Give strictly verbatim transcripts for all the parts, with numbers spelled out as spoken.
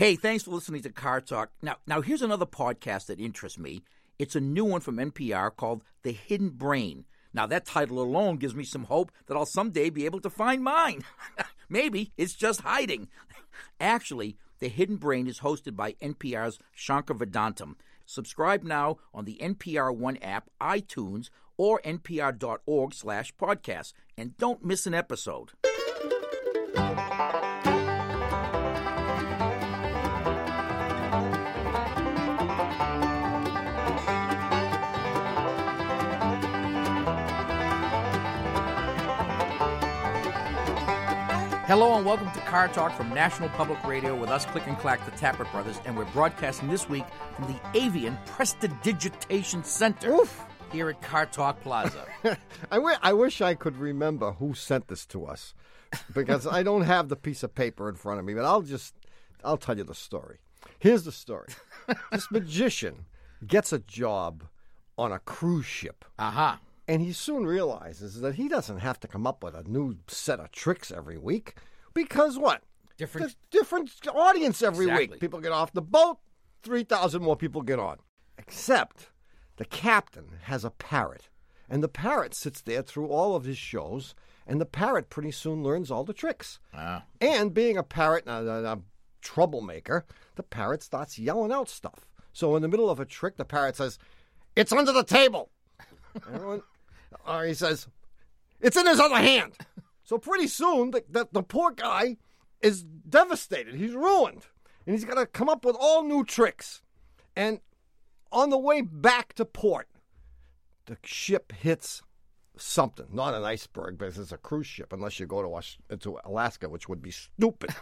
Hey, thanks for listening to Car Talk. Now, now here's another podcast that interests me. It's a new one from N P R called The Hidden Brain. Now, that title alone gives me some hope that I'll someday be able to find mine. Maybe it's just hiding. Actually, The Hidden Brain is hosted by N P R's Shankar Vedantam. Subscribe now on the N P R One app, iTunes, or npr.org slash podcast. And don't miss an episode. Hello and welcome to Car Talk from National Public Radio with us, Click and Clack, the Tapper Brothers, and we're broadcasting this week from the Avian Prestidigitation Center Oof. here at Car Talk Plaza. I, w- I wish I could remember who sent this to us, because I don't have the piece of paper in front of me, but I'll just, I'll tell you the story. Here's the story. This magician gets a job on a cruise ship. Uh-huh. And he soon realizes that he doesn't have to come up with a new set of tricks every week because what? Different There's different audience every exactly. week. People get off the boat, three thousand more people get on. Except the captain has a parrot. And the parrot sits there through all of his shows, and the parrot pretty soon learns all the tricks. Ah. And being a parrot and a, a troublemaker, the parrot starts yelling out stuff. So in the middle of a trick, the parrot says, "It's under the table." Everyone, or he says, "It's in his other hand." So pretty soon, the, the, the poor guy is devastated. He's ruined. And he's got to come up with all new tricks. And on the way back to port, the ship hits something. Not an iceberg, but it's a cruise ship, unless you go to, to Alaska, which would be stupid.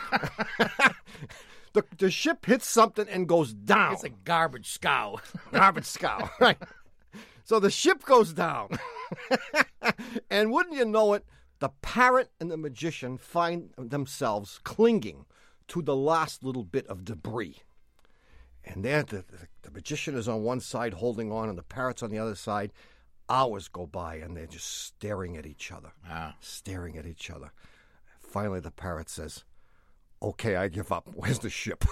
the, the ship hits something and goes down. It's a garbage scow. Garbage scow, right. So the ship goes down. And wouldn't you know it, the parrot and the magician find themselves clinging to the last little bit of debris. And there, the, the, the magician is on one side holding on, and the parrot's on the other side. Hours go by, and they're just staring at each other. Ah. Staring at each other. Finally, the parrot says, "Okay, I give up. Where's the ship?"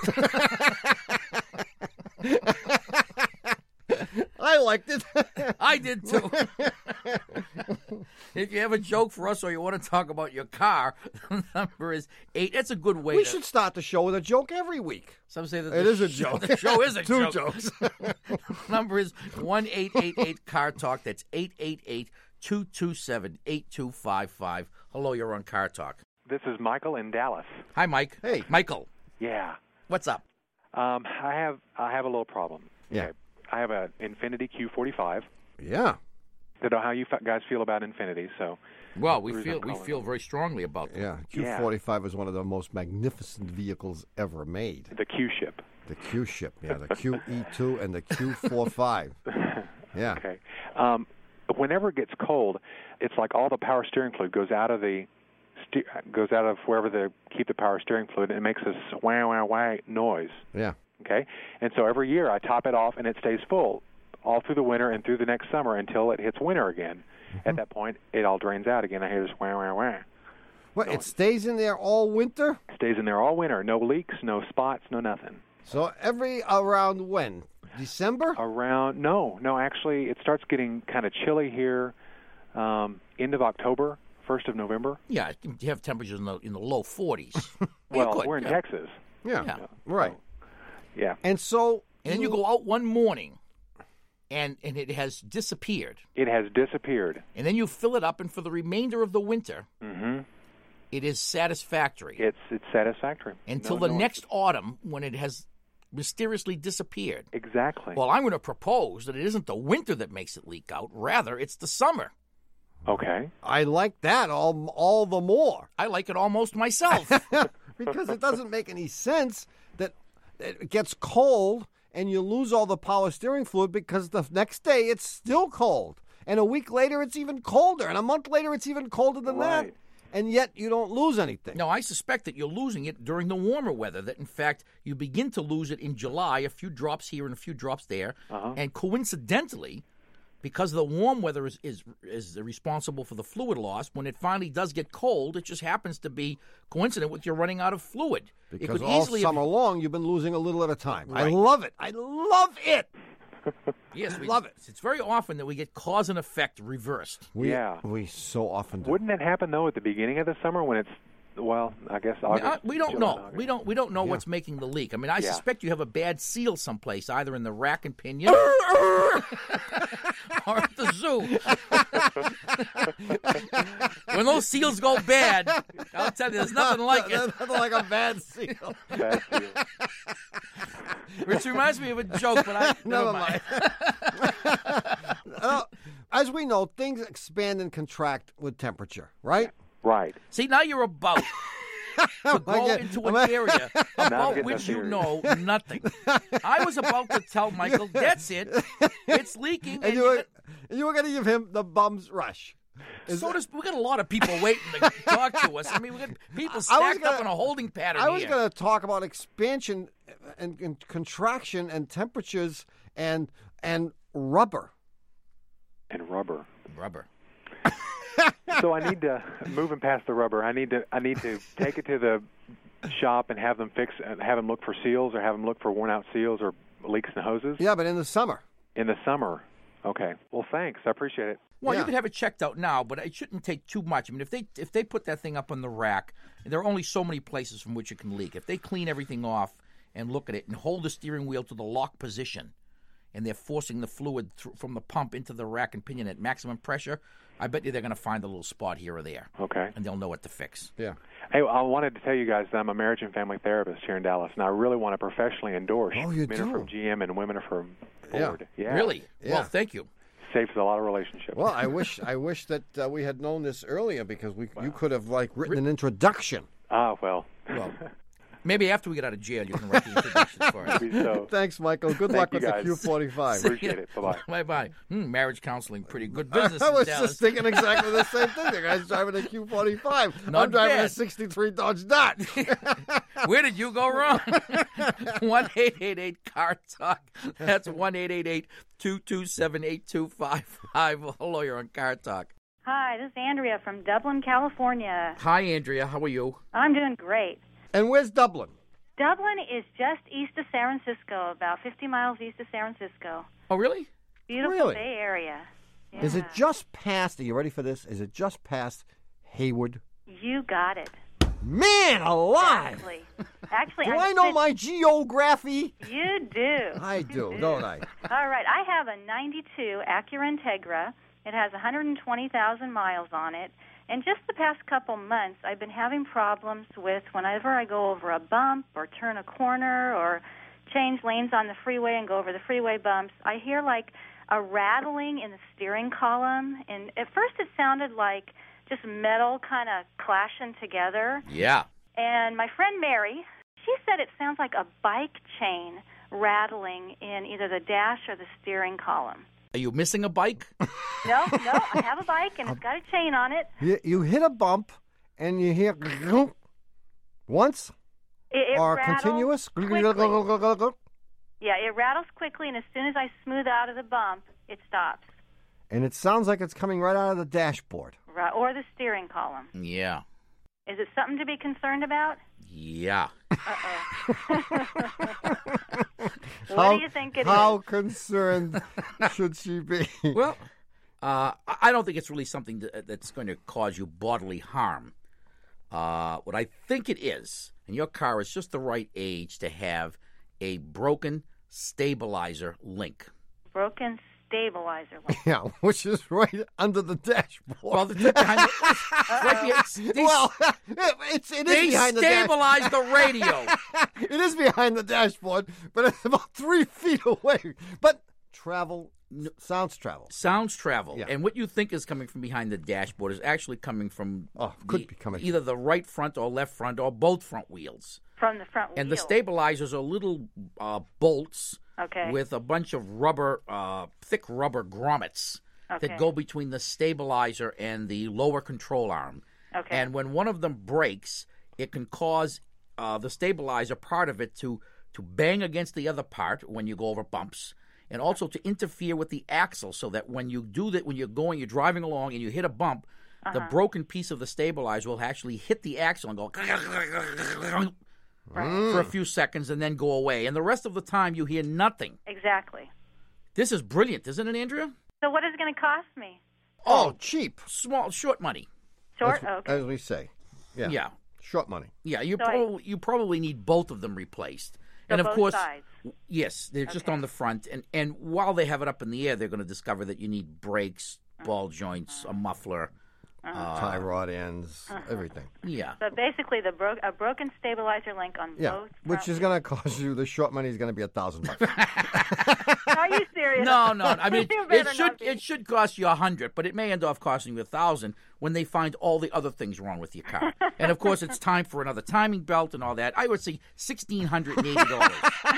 I liked it. I did too. If you have a joke for us or you want to talk about your car, the number is eight. That's a good way. We to... should start the show with a joke every week. Some say that it the is a show, joke. The show is a Two joke. jokes. The number is one eight eight eight Car Talk. That's eight eight eight, two two seven, eight two five five. Hello, you're on Car Talk. This is Michael in Dallas. Hi, Mike. Hey, Michael. Yeah. What's up? Um, I have I have a little problem. Yeah. Okay. I have an Infiniti Q forty-five. Yeah. I don't know how you guys feel about Infiniti, so. Well, we Reason feel I'm we calling feel them. very strongly about them. Yeah. Q forty-five is one of the most magnificent vehicles ever made. The Q ship. The Q ship, yeah. The Q E two and the Q forty-five. Yeah. Okay. Um, whenever it gets cold, it's like all the power steering fluid goes out of the ste- goes out of wherever they keep the power steering fluid, and it makes this wah wah wah noise. Yeah. Okay, and so every year I top it off, and it stays full all through the winter and through the next summer until it hits winter again. Mm-hmm. At that point, it all drains out again. I hear this wah wah wah. What? So It stays in there all winter? it stays in there all winter. No leaks, no spots, no nothing. So every around when? December? Around no, no. Actually, it starts getting kind of chilly here, um, end of October, first of November. Yeah, you have temperatures in the in the low forties. Well, good, we're in yeah. Texas. Yeah. Yeah. Right. Yeah, And so And then you go out one morning, and and it has disappeared. it has disappeared. And then you fill it up, and for the remainder of the winter, Mm-hmm. it is satisfactory. It's it's satisfactory Until No the noise. next autumn, when it has mysteriously disappeared. Exactly. Well, I'm going to propose that it isn't the winter that makes it leak out. Rather, it's the summer. Okay. I like that all all the more. I like it almost myself. Because it doesn't make any sense that it gets cold and you lose all the power steering fluid because the next day it's still cold. And a week later it's even colder. And a month later it's even colder than that. Right. And yet you don't lose anything. No, I suspect that you're losing it during the warmer weather, that in fact you begin to lose it in July, a few drops here and a few drops there. Uh-huh. And coincidentally, because the warm weather is, is is responsible for the fluid loss. When it finally does get cold, it just happens to be coincident with you running out of fluid. Because it could all easily summer have, long, you've been losing a little at a time. I Right. love it. I love it. yes, we love it. It's very often that we get cause and effect reversed. We, Yeah. We so often do. Wouldn't that happen though at the beginning of the summer when it's well, I guess August. Uh, we don't July, know. August. We don't. We don't know Yeah. what's making the leak. I mean, I Yeah. suspect you have a bad seal someplace, either in the rack and pinion or at the zoo. When those seals go bad, I'll tell you, there's nothing like it. Nothing like a bad seal. Bad seal. Which reminds me of a joke, but I never, Never mind. Uh, as we know, things expand and contract with temperature, right? Right. See, now you're about to go get- into I'm an like- area about getting which a you theory. know nothing. I was about to tell Michael, that's it. It's leaking. And And you you were, and you were going to give him the bum's rush. got- so does, we got a lot of people waiting to talk to us. I mean, we got people was stacked gonna- up in a holding pattern I was here. going to talk about expansion and, and contraction and temperatures and and rubber. And rubber. Rubber. So I need to moving past the rubber. I need to I need to take it to the shop and have them fix and have them look for seals or have them look for worn out seals or leaks in the hoses Yeah, but in the summer. in the summer. Okay. Well, thanks. I appreciate it. Well, Yeah. you could have it checked out now, but it shouldn't take too much. I mean, if they if they put that thing up on the rack, there are only so many places from which it can leak. If they clean everything off and look at it and hold the steering wheel to the lock position, and they're forcing the fluid through, from the pump into the rack and pinion at maximum pressure, I bet you they're going to find a little spot here or there, Okay. and they'll know what to fix. Yeah. Hey, I wanted to tell you guys that I'm a marriage and family therapist here in Dallas, and I really want to professionally endorse Oh, you men do? are from G M and women are from Yeah. Ford. Yeah. Really? Yeah. Well, thank you. Saves a lot of relationships. Well, I wish I wish that uh, we had known this earlier because we you could have like written an introduction. Ah, well. Well, maybe after we get out of jail, you can write the introduction for us. Maybe so. Thanks, Michael. Good Thank luck you, with the guys. Q forty-five. Appreciate it. Bye-bye. Bye-bye. Hmm, marriage counseling, pretty good business I in was Dallas. just thinking exactly the same thing. The guy's driving a Q forty-five. Not I'm driving bad. a sixty-three Dodge Dart. Where did you go wrong? one eight eight eight car talk. That's one eight eight eight, two two seven, eight two five five. Hello, you're on Car Talk. Hi, this is Andrea from Dublin, California. Hi, Andrea. How are you? I'm doing great. And where's Dublin? Dublin is just east of San Francisco, about fifty miles east of San Francisco. Oh, really? Beautiful Really? Bay Area. Is it Yeah. just past? Are you ready for this? Is it just past Hayward? You got it. Man alive! Actually, actually, Do I'm I know sit- my geography? You do. I do, don't I? All right, I have a ninety-two Acura Integra. It has one hundred twenty thousand miles on it. And just the past couple months, I've been having problems with whenever I go over a bump or turn a corner or change lanes on the freeway and go over the freeway bumps, I hear like a rattling in the steering column. And at first it sounded like just metal kind of clashing together. Yeah. And my friend Mary, she said it sounds like a bike chain rattling in either the dash or the steering column. Are you missing a bike? No, no, I have a bike and it's got a chain on it. You, you hit a bump and you hear once It, it or rattles continuous. quickly. Yeah, it rattles quickly, and as soon as I smooth out of the bump, it stops. And it sounds like it's coming right out of the dashboard. Right, or the steering column. Yeah. Is it something to be concerned about? Yeah. What how, do you think it How is? concerned should she be? Well, uh, I I don't think it's really something that, that's going to cause you bodily harm. Uh, what I think it is, and your car is just the right age to have a broken stabilizer link. Broken stabilizer link. Yeah, which is right under the dashboard. Well, the tip behind it, right behind, they, well, it's it is they behind the dash- stabilize the radio. It is behind the dashboard, but it's about three feet away. But travel, sounds travel. Sounds travel, Yeah. and what you think is coming from behind the dashboard is actually coming from Oh, could the- be coming- either the right front or left front or both front wheels. From the front And the wheel. stabilizers are little uh, bolts Okay. with a bunch of rubber, uh, thick rubber grommets Okay. that go between the stabilizer and the lower control arm. Okay. And when one of them breaks, it can cause uh, the stabilizer part of it to, to bang against the other part when you go over bumps. and also to interfere with the axle so that when you do that, when you're going, you're driving along and you hit a bump, Uh-huh. the broken piece of the stabilizer will actually hit the axle and go for a few seconds and then go away. And the rest of the time, you hear nothing. Exactly. This is brilliant, isn't it, Andrea? So what is it going to cost me? Oh, cheap. Small, short money. Short? That's- Okay. As we say. Yeah. Yeah. Short money. Yeah, you So I- probably you probably need both of them replaced. So and of both course, sides. yes, they're just Okay. on the front. And, and while they have it up in the air, they're going to discover that you need brakes, ball joints, a muffler. Uh, Tie rod ends, everything. yeah. So basically, the bro- a broken stabilizer link on Yeah, both. which is going to cost you, the short money is going to be a thousand bucks. Are you serious? No, no. I mean, You it better should not be. it should cost you a hundred, but it may end up costing you a thousand when they find all the other things wrong with your car. And of course, it's time for another timing belt and all that. I would say sixteen hundred and eighty dollars.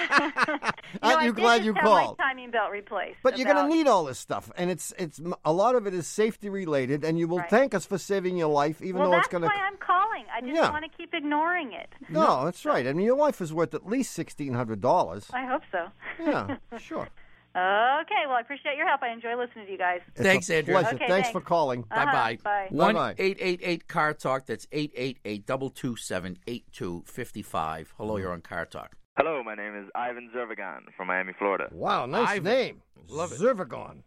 No, Aren't I you did glad just you have called? my timing belt replaced. But you're going about- to need all this stuff, and it's it's a lot of it is safety related, and you will Right. thank us for saving your life, even Well, though that's it's going to. why I'm calling. I just Yeah. want to keep ignoring it. No, that's right. I mean, your life is worth at least sixteen hundred dollars. I hope so. Yeah, sure. Okay, well, I appreciate your help. I enjoy listening to you guys. It's Thanks, a Andrew. Pleasure. Okay, thanks thanks. for calling. Uh-huh, Bye-bye. bye. one Bye-bye. eight eight eight car talk. That's eight eight eight, two two seven, eight two five five. Hello, you're on Car Talk. Hello, my name is Ivan Zervagan from Miami, Florida. Wow, nice Ivan. name. Love it. Zervagon.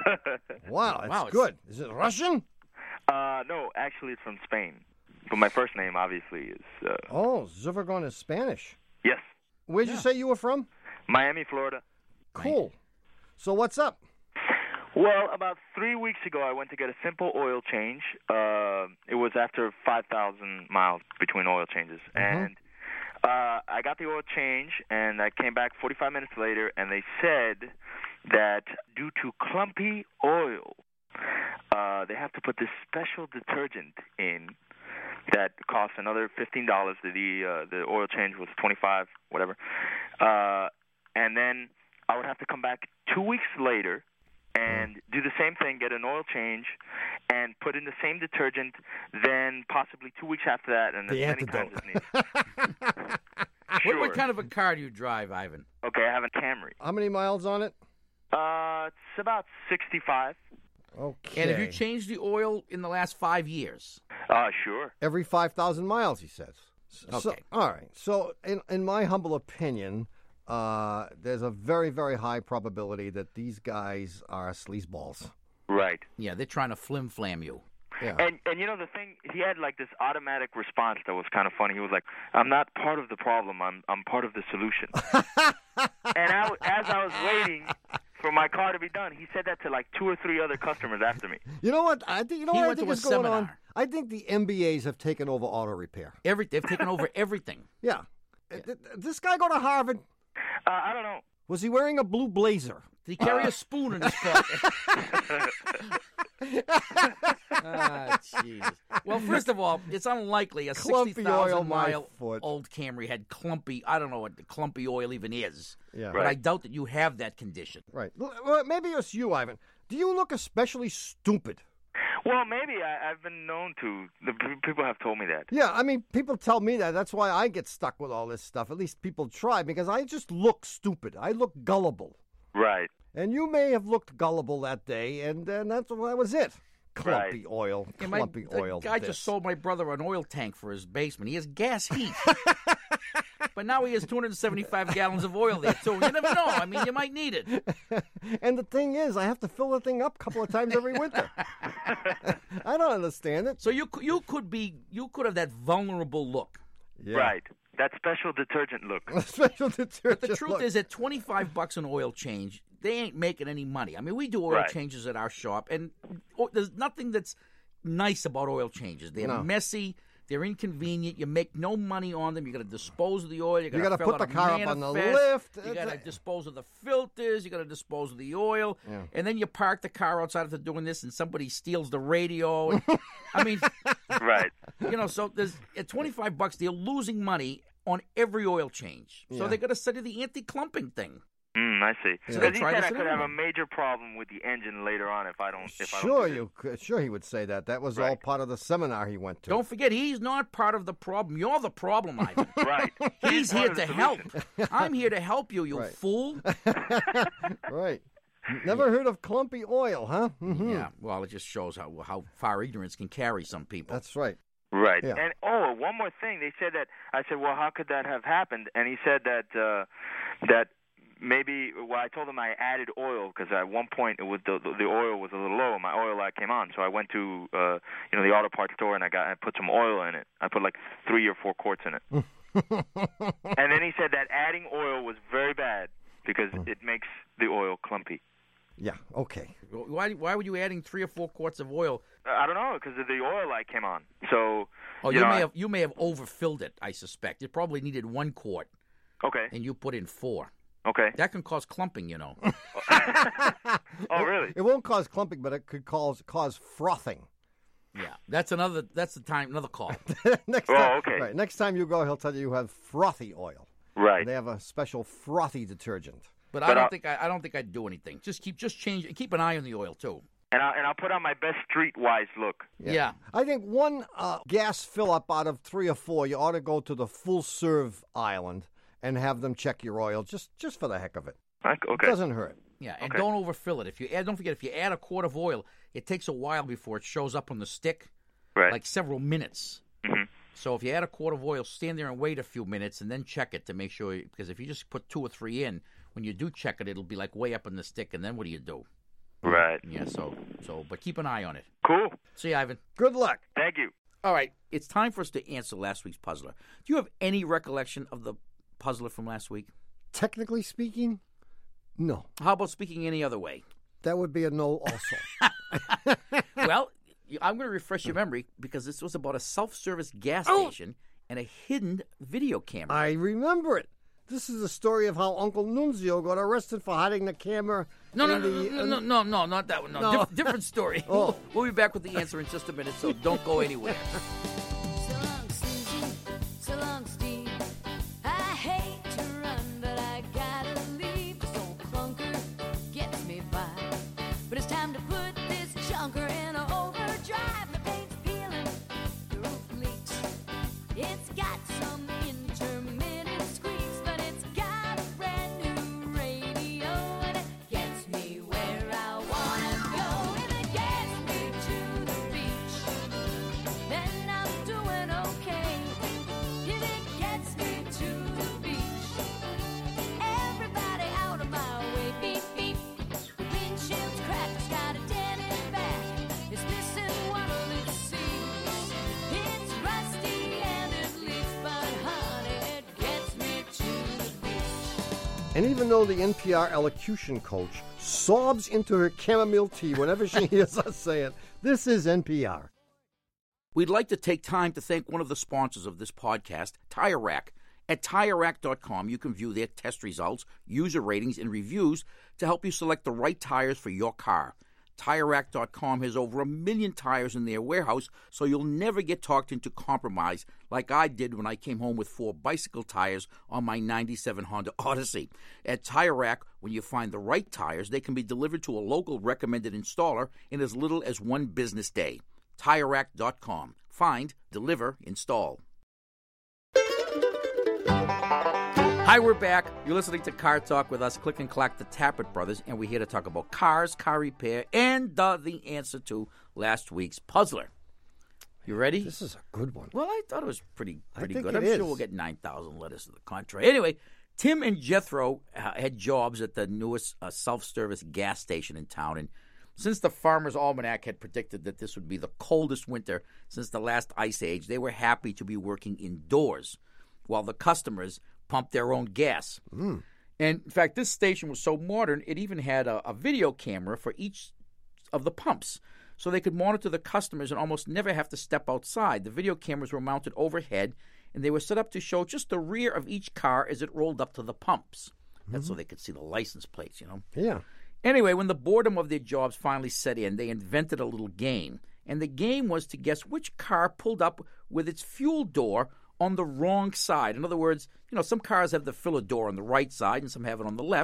Wow, that's Wow, it's- good. Is it Russian? uh, no, actually, it's from Spain. But my first name, obviously, is uh, Oh, Zervagon is Spanish. yes, Where'd you say you were from? Miami, Florida. Cool. So what's up? Well, about three weeks ago, I went to get a simple oil change. Uh, it was after five thousand miles between oil changes, and uh, I got the oil change, and I came back forty-five minutes later, and they said that due to clumpy oil, uh, they have to put this special detergent in that costs another fifteen dollars. The uh, the oil change was twenty-five, whatever, uh, and then I would have to come back two weeks later and do the same thing, get an oil change, and put in the same detergent, then possibly two weeks after that, and The as many antidote. times as needed. What, Sure. what kind of a car do you drive, Ivan? Okay, I have a Camry. How many miles on it? Uh, it's about sixty-five. Okay. And have you changed the oil in the last five years? Uh, sure. Every five thousand miles, he says. So, Okay. all right. So, in, in my humble opinion, uh, there's a very, very high probability that these guys are sleazeballs. Right. Yeah, they're trying to flim flam you. Yeah. And and you know the thing, he had like this automatic response that was kind of funny. He was like, "I'm not part of the problem. I'm I'm part of the solution." And I, w- as I was waiting for my car to be done, he said that to like two or three other customers after me. You know what? I think you know He what I went think to a is going on. seminar. I think the M B As have taken over auto repair. Every, they've taken over everything. Yeah. Uh, th- This guy go to Harvard. Uh, I don't know. Was he wearing a blue blazer? Did he carry a spoon in his pocket? Ah, jeez. Well, first of all, it's unlikely a Clumpy sixty oil, thousand my mile foot. old Camry had clumpy. I don't know what the clumpy oil even is. Yeah. But I Right. doubt that you have that condition. Right. L- Well, maybe it's you, Ivan. Do you look especially stupid? Well, maybe I, I've been known to. The p- people have told me that. Yeah, I mean, people tell me that. That's why I get stuck with all this stuff. At least people try, because I just look stupid. I look gullible. Right. And you may have looked gullible that day, and, and that's that was it. Clumpy Right. oil, Yeah, my- clumpy the oil. guy this. just sold my brother an oil tank for his basement. He has gas heat. But now he has two hundred seventy-five gallons of oil there, too. You never know. I mean, you might need it. And the thing is, I have to fill the thing up a couple of times every winter. I don't understand it. So you c- you could be you could have that vulnerable look. Yeah. Right. That special detergent look. Special detergent. The truth look. is, at twenty-five bucks an oil change, they ain't making any money. I mean, we do oil Right. changes at our shop, and o- there's nothing that's nice about oil changes. They're No. messy. They're inconvenient. You make no money on them. You got to dispose of the oil. You got gotta to put the car up on the lift. You got to It's a- dispose of the filters. You got to dispose of the oil. Yeah. And then you park the car outside after doing this, and somebody steals the radio. I mean, Right. you know, so there's at twenty-five bucks, they're losing money on every oil change. So Yeah. they got to study the anti-clumping thing. Mm, I see. Yeah. Because he Try said this I at could have a home. major problem with the engine later on if I don't. If I don't Sure, do you could, sure he would say that. That was Right. all part of the seminar he went to. Don't forget, he's not part of the problem. You're the problem, Ivan. this. Right. He's part here of the to help. solution. I'm here to help you, you Right. fool. Right. Never heard of clumpy oil, huh? Mm-hmm. Yeah, well, it just shows how how far ignorance can carry some people. That's right. Right. Yeah. And oh, one more thing. They said that I said, well, how could that have happened? And he said that uh, that maybe. Well, I told him I added oil because at one point it was the the oil was a little low. My oil light came on, so I went to uh, you know the auto parts store and I got I put some oil in it. I put like three or four quarts in it. And then he said that adding oil was very bad because it makes the oil clumpy. Yeah, okay. Why why were you adding three or four quarts of oil? I don't know because the oil light came on. So Oh, you you know, may I- have you may have overfilled it. I suspect it probably needed one quart, okay, and you put in four. okay. That can cause clumping, you know. Oh, really? It won't cause clumping, but it could cause cause frothing. Yeah, that's another. That's the time. Another call. Next Oh, time, okay. Right, next time you go, he'll tell you you have frothy oil. Right. They have a special frothy detergent. But, I But don't I'll- think I, I don't think I'd do anything. Just keep just change keep an eye on the oil too. And I and I'll put on my best streetwise look. Yeah. I think one uh, gas fill up out of three or four, you ought to go to the full serve island and have them check your oil just just for the heck of it. Like, It okay. doesn't hurt. Yeah, and Okay. don't overfill it. If you add, don't forget if you add a quart of oil, it takes a while before it shows up on the stick, Right. like several minutes. Mhm. So if you add a quart of oil, stand there and wait a few minutes, and then check it to make sure. Because if you just put two or three in, when you do check it, it'll be like way up in the stick, and then what do you do? Right. Yeah. So so, but keep an eye on it. Cool. See you, Ivan. Good luck. Thank you. All right, it's time for us to answer last week's puzzler. Do you have any recollection of the puzzler from last week? Technically speaking, no. How about speaking any other way? That would be a no also. Well, you- I'm going to refresh your memory because this was about a self-service gas Oh. station and a hidden video camera. I remember it. This is the story of how Uncle Nunzio got arrested for hiding the camera. no, no, in no, the, no, no, no, no, not that one. No, No. Dif- different story. Oh. We'll, we'll be back with the answer in just a minute, so don't go anywhere. So long, Susie. So long, Steve. I hate to run, but I gotta leave. This old clunker gets me by. But it's time to put this junker in a overdrive. The paint's peeling, the roof leaks. It's got some intermittent squeaks, but it's got a brand new radio, and it gets me where I wanna go. If it gets me to the beach, then I'm doing okay. If it gets me to the beach, everybody out of my way. Beep, beep. The windshield's cracked, it's got a dent in the back. It's missing one of its seats. It's rusty and it leaks, but honey, it gets me to the beach. And even though the N P R elocution coach sobs into her chamomile tea whenever she hears us say it, this is N P R. We'd like to take time to thank one of the sponsors of this podcast, Tire Rack. At Tire Rack dot com, you can view their test results, user ratings, and reviews to help you select the right tires for your car. Tire Rack dot com has over a million tires in their warehouse, so you'll never get talked into compromise like I did when I came home with four bicycle tires on my ninety-seven Honda Odyssey. At Tire Rack, when you find the right tires, they can be delivered to a local recommended installer in as little as one business day. Tire Rack dot com. Find, deliver, install. Hi, we're back. You're listening to Car Talk with us, Click and Clack, the Tappert Brothers, and we're here to talk about cars, car repair, and uh, the answer to last week's puzzler. You ready? This is a good one. Well, I thought it was pretty pretty think good. it I'm is. sure we'll get nine thousand letters to the contrary. Anyway, Tim and Jethro uh, had jobs at the newest uh, self-service gas station in town, and since the Farmer's Almanac had predicted that this would be the coldest winter since the last ice age, they were happy to be working indoors while the customers pumped their own gas. Mm. And in fact, this station was so modern, it even had a, a video camera for each of the pumps, so they could monitor the customers and almost never have to step outside. The video cameras were mounted overhead, and they were set up to show just the rear of each car as it rolled up to the pumps. That's so they could see the license plates, you know. Yeah. Anyway, when the boredom of their jobs finally set in, they invented a little game. And the game was to guess which car pulled up with its fuel door on the wrong side. In other words, you know, some cars have the filler door on the right side and some have it on the left.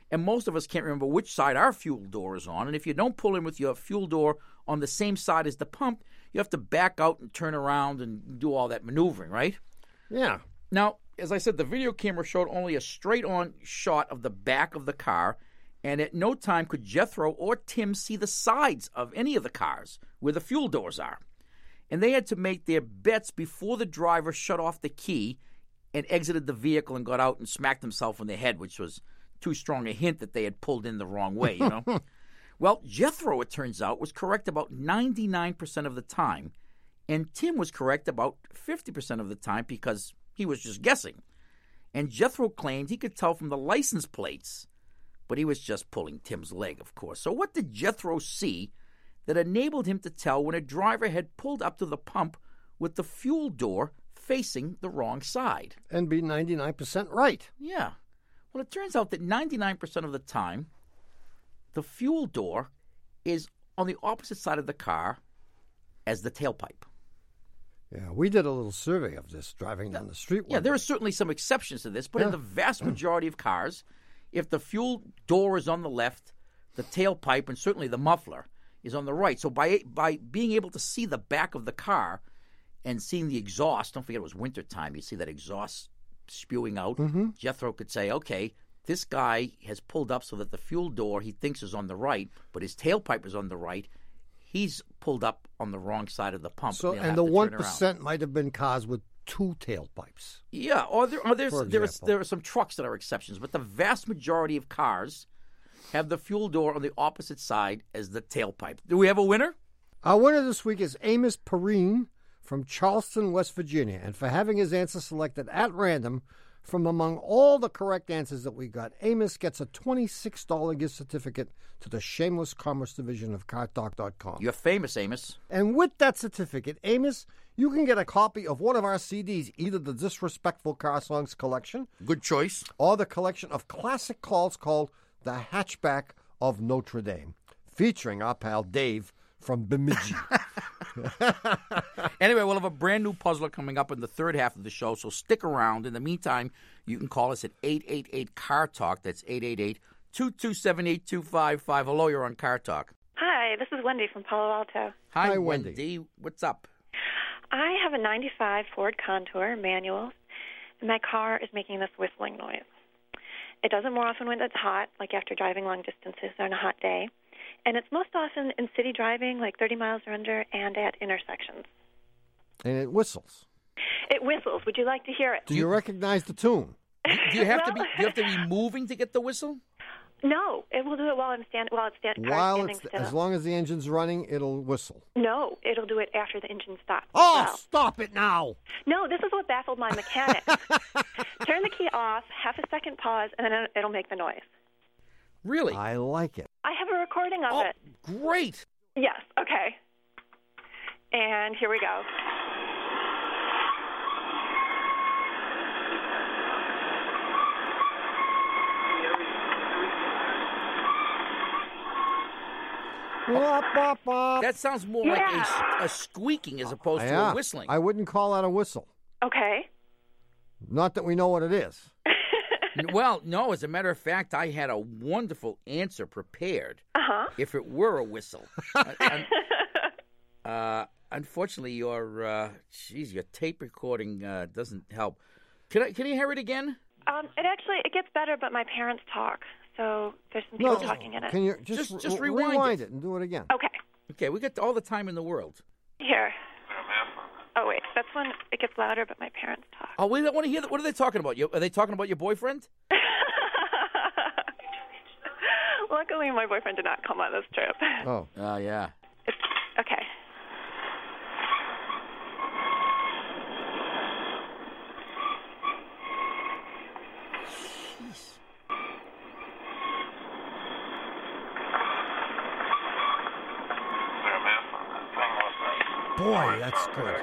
And most of us can't remember which side our fuel door is on. And if you don't pull in with your fuel door on the same side as the pump, you have to back out and turn around and do all that maneuvering, right? Yeah. Now, as I said, the video camera showed only a straight-on shot of the back of the car, and at no time could Jethro or Tim see the sides of any of the cars where the fuel doors are. And they had to make their bets before the driver shut off the key and exited the vehicle and got out and smacked himself on the head, which was too strong a hint that they had pulled in the wrong way, you know? Well, Jethro, it turns out, was correct about ninety-nine percent of the time, and Tim was correct about fifty percent of the time because he was just guessing. And Jethro claimed he could tell from the license plates, but he was just pulling Tim's leg, of course. So what did Jethro see that enabled him to tell when a driver had pulled up to the pump with the fuel door facing the wrong side? And be ninety-nine percent right. Yeah. Well, it turns out that ninety-nine percent of the time, the fuel door is on the opposite side of the car as the tailpipe. Yeah, we did a little survey of this driving down the street. Yeah, there are certainly some exceptions to this, but Yeah. in the vast majority of cars, if the fuel door is on the left, the tailpipe and certainly the muffler is on the right. So by by being able to see the back of the car and seeing the exhaust, don't forget it was wintertime, you see that exhaust spewing out, Mm-hmm. Jethro could say, okay, this guy has pulled up so that the fuel door he thinks is on the right, but his tailpipe is on the right. He's pulled up on the wrong side of the pump. So, They'll and have the to turn one around. percent might have been cars with two tailpipes. Yeah, or there, or there's For there, is, example. there are some trucks that are exceptions, but the vast majority of cars have the fuel door on the opposite side as the tailpipe. Do we have a winner? Our winner this week is Amos Perrine from Charleston, West Virginia. And for having his answer selected at random from among all the correct answers that we got, Amos gets a twenty-six dollars gift certificate to the Shameless Commerce Division of Car Talk dot com. You're famous, Amos. And with that certificate, Amos, you can get a copy of one of our C Ds, either the Disrespectful Car Songs collection Good choice. or the collection of classic calls called The Hatchback of Notre Dame, featuring our pal Dave from Bemidji. Anyway, we'll have a brand new puzzler coming up in the third half of the show, so stick around. In the meantime, you can call us at eight eight eight, C A R Talk. That's eight eight eight, two two seven, eight two five five. Hello, you're on Car Talk. Hi, this is Wendy from Palo Alto. Hi, Hi, Wendy. Wendy. What's up? I have a ninety-five Ford Contour manual, and my car is making this whistling noise. It does it more often when it's hot, like after driving long distances on a hot day, and it's most often in city driving, like thirty miles or under, and at intersections. And it whistles. It whistles. Would you like to hear it? Do you recognize the tune? Do you have to be Well- do you have to be moving to get the whistle? No, it will do it while I'm stand while it's stand, car While standing it's, still. as long as the engine's running, it'll whistle. No, it'll do it after the engine stops. as Oh, well. stop it now. No, this is what baffled my mechanic. Turn the key off, half a second pause, and then it'll make the noise. Really? I like it. I have a recording of Oh, it. great. Yes, okay. And here we go. Wop, wop, wop. That sounds more like a, s- a squeaking as opposed to Yeah, a whistling. I wouldn't call that a whistle. Okay. Not that we know what it is. Well, no, as a matter of fact, I had a wonderful answer prepared Uh-huh. if it were a whistle. Uh, un- uh, unfortunately, your, uh, geez, your tape recording uh, doesn't help. Can I? Can you hear it again? Um, it actually it gets better, but my parents talk, so there's some people No, talking in it. can you just, Just- just re- rewind it. it and do it again? Okay. Okay, we got all the time in the world. Here. Oh wait, that's when it gets louder, but my parents talk. Oh, we don't want to hear that. What are they talking about? You, are they talking about your boyfriend? Luckily, my boyfriend did not come on this trip. Oh, Oh, yeah. It's, okay. boy, that's good.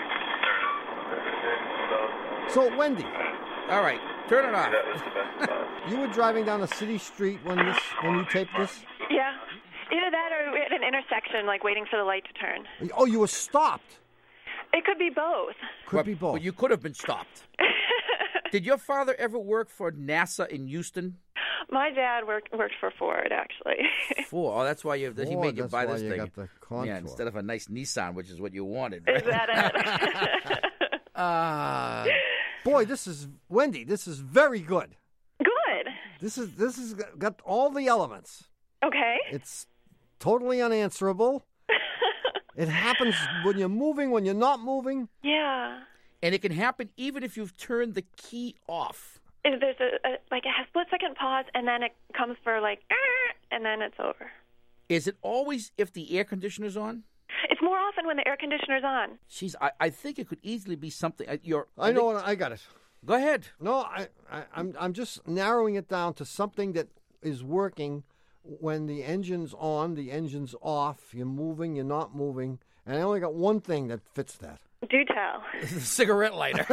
So, Wendy, All right, turn it off. you were driving down a city street when this when you taped this? Yeah. Either that or at an intersection, like waiting for the light to turn. Oh, you were stopped. It could be both. Could But- be both. But you could have been stopped. Did your father ever work for NASA in Houston? My dad worked worked for Ford, actually. Ford. Oh, that's why you. He Ford, made you that's buy why this you thing. got the Contour. Yeah, instead of a nice Nissan, which is what you wanted. Is Right? that it? Ah. Boy, this is Wendy. This is very good. Good. This is this has got all the elements. Okay. It's totally unanswerable. It happens when you're moving, when you're not moving. Yeah. And it can happen even if you've turned the key off. Is There's a, a like a split second pause, and then it comes for like, and then it's over. Is it always if the air conditioner's on? It's more often when the air conditioner's on. Jeez, I, I think it could easily be something. Uh, your, I know think- what I got it. Go ahead. No, I, I I'm I'm just narrowing it down to something that is working when the engine's on, the engine's off. You're moving, you're not moving, and I only got one thing that fits that: Do tell. Cigarette lighter.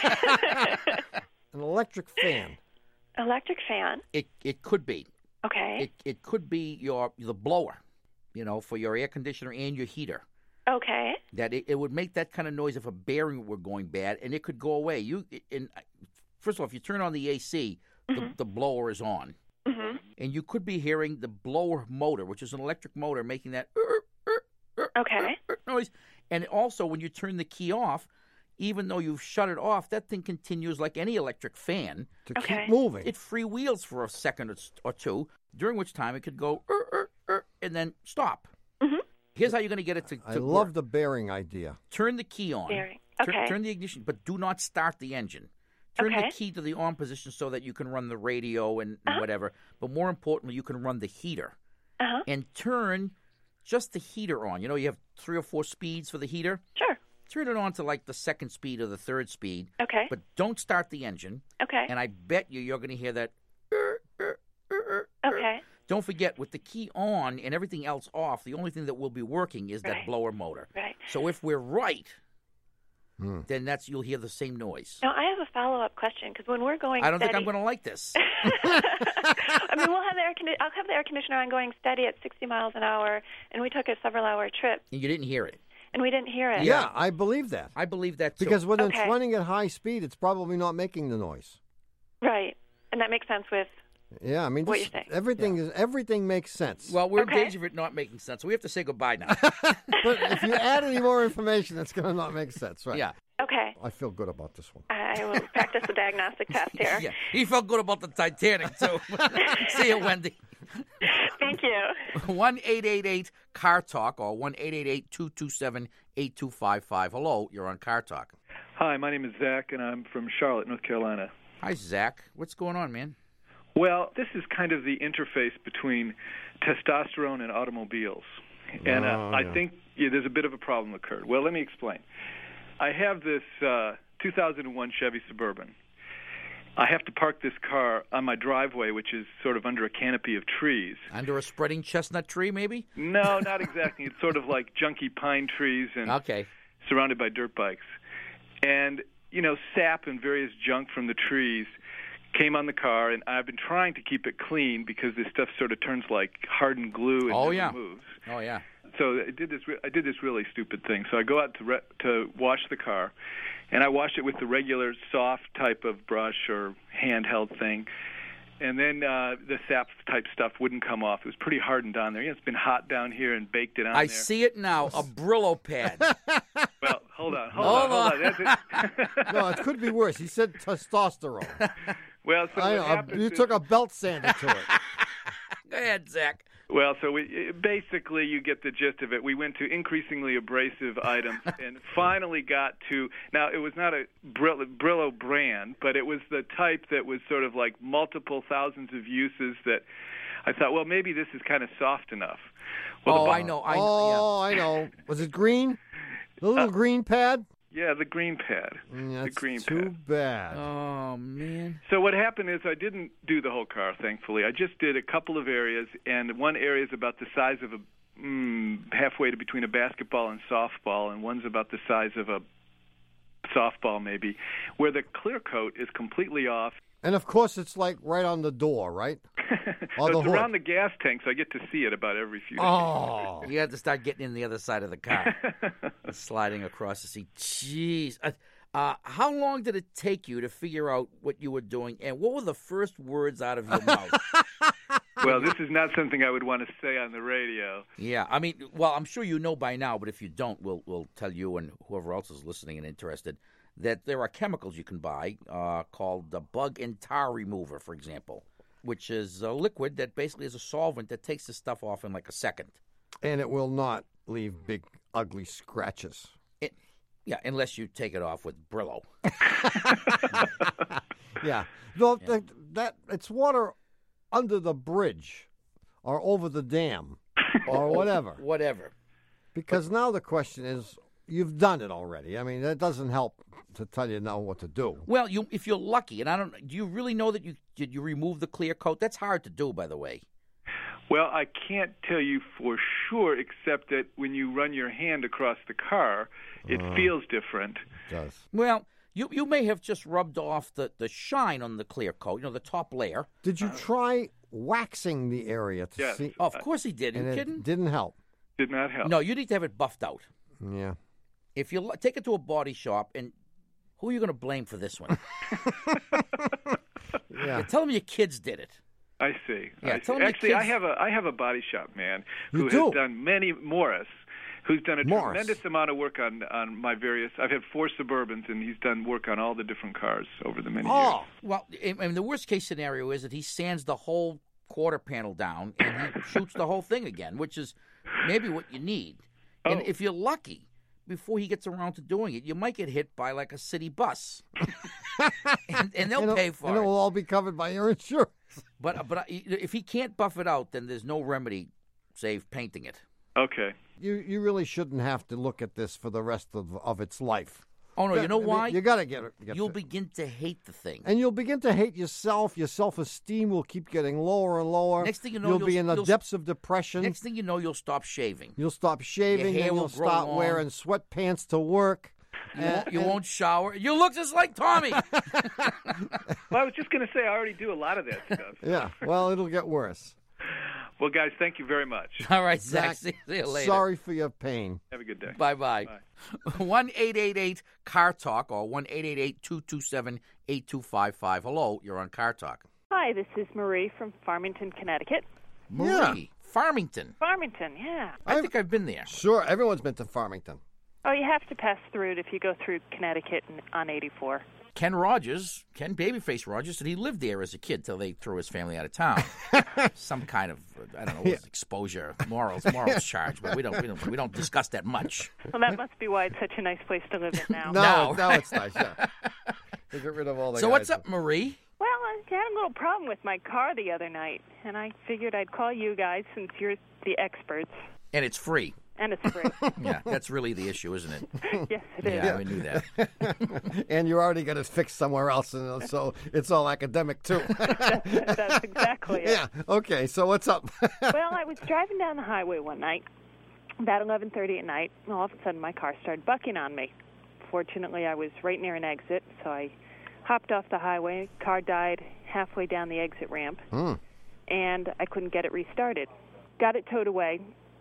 an electric fan. Electric fan. It it could be. Okay. It it could be your the blower, you know, for your air conditioner and your heater. Okay. That it, it would make that kind of noise if a bearing were going bad, and it could go away. You and first of all, if you turn on the A C, Mm-hmm. the, the blower is on, Mhm. and you could be hearing the blower motor, which is an electric motor, making that Okay. noise. And also, when you turn the key off, even though you've shut it off, that thing continues like any electric fan. To Okay. keep moving. It freewheels for a second or, s- or two, during which time it could go "Er, er, er," and then stop. Mhm. Here's how you're going to get it to, to I love work. the bearing idea. Turn the key on. Bearing. Tur- Okay. Turn the ignition, but do not start the engine. Turn Okay. the key to the on position so that you can run the radio and, and Uh-huh. whatever. But more importantly, you can run the heater. Uh-huh. And turn just the heater on. You know, you have three or four speeds for the heater. Sure. Turn it on to like the second speed or the third speed. Okay. But don't start the engine. Okay. And I bet you you're going to hear that. "Er, er, er, er, er." Okay. Don't forget, with the key on and everything else off, the only thing that will be working is that Right. blower motor. Right. So if we're right, Hmm. then that's you'll hear the same noise. Now, I have a follow-up question, because when we're going I don't think steady- I'm going to like this. I mean, we'll have the air condi- I'll have the air conditioner on going steady at sixty miles an hour, and we took a several-hour trip, And you didn't hear it. and we didn't hear it. Yeah, I believe that. I believe that too. Because when it's Okay. running at high speed, it's probably not making the noise. Right. And that makes sense with Yeah, I mean, What this- you're saying. everything is everything makes sense. well, we're Okay. in danger of it not making sense, so we have to say goodbye now. but if you add any more information, it's going to not make sense, right? Yeah. Okay. I feel good about this one. I will practice the diagnostic test here. Yeah. He felt good about the Titanic, too. See you, Wendy. Thank you. one eight eight eight car talk or one eight eight eight, two two seven, eight two five five. Hello, you're on Car Talk. Hi, my name is Zach, and I'm from Charlotte, North Carolina. Hi, Zach. What's going on, man? Well, this is kind of the interface between testosterone and automobiles. And uh, Oh, I yeah. think yeah, there's a bit of a problem occurred. Well, let me explain. I have this uh, two thousand one Chevy Suburban. I have to park this car on my driveway, which is sort of under a canopy of trees. Under a spreading chestnut tree, maybe? No, not exactly. It's sort of like junky pine trees and Okay. surrounded by dirt bikes. And, you know, sap and various junk from the trees came on the car, and I've been trying to keep it clean because this stuff sort of turns like hardened glue and Oh, never yeah. moves. Oh, yeah. So I did this. Re- I did this really stupid thing. So I go out to re- to wash the car, and I washed it with the regular soft type of brush or handheld thing. And then uh, the sap type stuff wouldn't come off. It was pretty hardened on there. You know, it's been hot down here and baked it on I there. see it now. A Brillo pad. Well, hold on, hold, Hold on, hold on. on. That's it. No, it could be worse. He said testosterone. Well, so I what know. happens You is- took a belt sander to it. Go ahead, Zach. Well, so we basically you get the gist of it. We went to increasingly abrasive items and finally got to now it was not a Brillo, Brillo brand, but it was the type that was sort of like multiple thousands of uses that I thought, well, maybe this is kind of soft enough. Well, Oh, the, I know. I know. oh, I know. Was it green? The little Uh, green pad? yeah, the green pad. Mm, the That's green too pad. bad. Oh, man. So what happened is I didn't do the whole car, thankfully. I just did a couple of areas, and one area is about the size of a mm, halfway to between a basketball and softball, and one's about the size of a softball maybe, where the clear coat is completely off. And of course, it's like right on the door, right? So the it's hood. around the gas tank, so I get to see it about every few days. Oh. You had to start getting in the other side of the car, sliding across the seat. Jeez, I, Uh, how long did it take you to figure out what you were doing, and what were the first words out of your mouth? Well, this is not something I would want to say on the radio. Yeah, I mean, well, I'm sure you know by now, but if you don't, we'll we'll tell you and whoever else is listening and interested that there are chemicals you can buy uh, called the bug and tar remover, for example, which is a liquid that basically is a solvent that takes the stuff off in like a second. And it will not leave big, ugly scratches. It, yeah, unless you take it off with Brillo. Yeah. Though that, that it's water under the bridge or over the dam or whatever. Whatever. Because now the question is, you've done it already. I mean, that doesn't help to tell you now what to do. Well, you if you're lucky, and I don't, do you really know that you did you remove the clear coat? That's hard to do, by the way. Well, I can't tell you for sure, except that when you run your hand across the car, it Uh. feels different. It does. Well, you you may have just rubbed off the, the shine on the clear coat, you know, the top layer. Did you try waxing the area to Yes. see? Oh, of course he did. Are and you it kidding? didn't help. Did not help. No, you need to have it buffed out. Yeah. If you lo- take it to a body shop, and who are you going to blame for this one? Yeah. Yeah, tell them your kids did it. I see. Yeah, I tell see. 'em the Actually, I kids- have a I have a body shop man You who do? has done many Morris, who's done a Morris. tremendous amount of work on on my various. I've had four Suburbans, and he's done work on all the different cars over the many Oh, years. Well, I mean, the worst case scenario is that he sands the whole quarter panel down and he shoots the whole thing again, which is maybe what you need. And Oh. if you're lucky, before he gets around to doing it, you might get hit by like a city bus, and, and they'll and pay it, for and it. it will all be covered by your insurance. But but if he can't buff it out, then there's no remedy save painting it. Okay. You you really shouldn't have to look at this for the rest of of its life. Oh no, you know I mean, why? You got to get it. Get You'll it. begin to hate the thing. And you'll begin to hate yourself. Your self-esteem will keep getting lower and lower. Next thing you know, you'll, you'll- be in the you'll- depths of depression. Next thing you know, you'll stop shaving. You'll stop shaving, hair and will you'll grow start long. wearing sweatpants to work. You, And- won't, you and- won't shower. You look just like Tommy. Well, I was just going to say I already do a lot of that stuff. Yeah, well, it'll get worse. Well, guys, thank you very much. All right, Zach. Zach, See you later. Sorry for your pain. Have a good day. Bye bye. One eight eight eight Car Talk or one eight eight eight two two seven eight two five five. Hello, you're on Car Talk. Hi, this is Marie from Farmington, Connecticut. Marie, Yeah. Farmington. Farmington, yeah. I think I've been there. Sure, everyone's been to Farmington. Oh, you have to pass through it if you go through Connecticut and- on eighty-four. Ken Rogers, Ken Babyface Rogers, said he lived there as a kid till they threw his family out of town. Some kind of I don't know, Yeah. exposure, morals, morals charge, but we don't we don't we don't discuss that much. Well, that must be why it's such a nice place to live in now. No, Now. now it's nice. Yeah, they get rid of all the. So what's guys. up, Marie? Well, I had a little problem with my car the other night, and I figured I'd call you guys since you're the experts, And it's free. and it's free. Yeah, that's really the issue, isn't it? Yes, it is. Yeah, I knew that. And you're already going to fix somewhere else, and so it's all academic too. That's exactly it. Yeah. Okay. So what's up? Well, I was driving down the highway one night, about eleven thirty at night, and all of a sudden my car started bucking on me. Fortunately, I was right near an exit, so I hopped off the highway. Car died halfway down the exit ramp, Hmm. and I couldn't get it restarted. Got it towed away,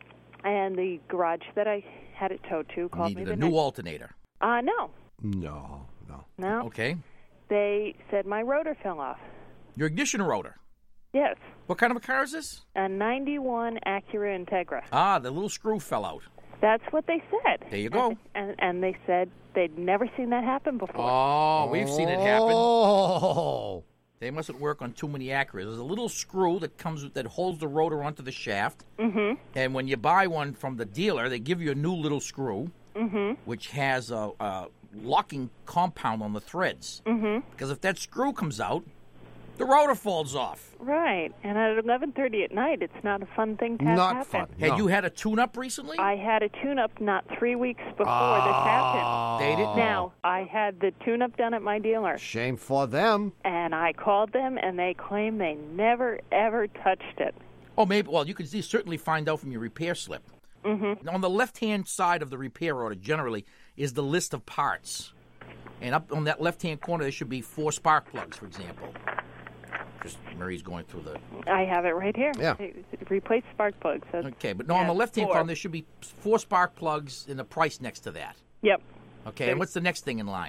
and the garage that I had it towed to called Needed me a the new next- alternator. Uh, no, No. No. no. Okay. They said my rotor fell off. Your ignition rotor. Yes, What kind of a car is this? a ninety-one Acura Integra. Ah, the little screw fell out. That's what they said. There you go. And, and they said they'd never seen that happen before. Oh, we've seen it happen. Oh. They mustn't work on too many Acuras. There's a little screw that comes that holds the rotor onto the shaft. Mm-hmm. And when you buy one from the dealer, they give you a new little screw, Mm-hmm. which has a, a locking compound on the threads. Mm-hmm. Because if that screw comes out, the rotor falls off. Right. And at eleven thirty at night, it's not a fun thing to have Not happen. fun. Had No. you had a tune-up recently? I had a tune-up not three weeks before this happened. They didn't. Now, I had the tune-up done at my dealer, Shame for them. and I called them, and they claim they never, ever touched it. Oh, maybe. Well, you can see, certainly find out from your repair slip. Mm-hmm. On the left-hand side of the repair order, generally, is the list of parts. And up on that left-hand corner, there should be four spark plugs, for example. Just Marie's going through the... I have it right here. Yeah. Replace spark plugs. That's, Okay, but no, on the yeah, left-hand four. corner, there should be four spark plugs and the price next to that. Yep. Okay, and what's the next thing in line?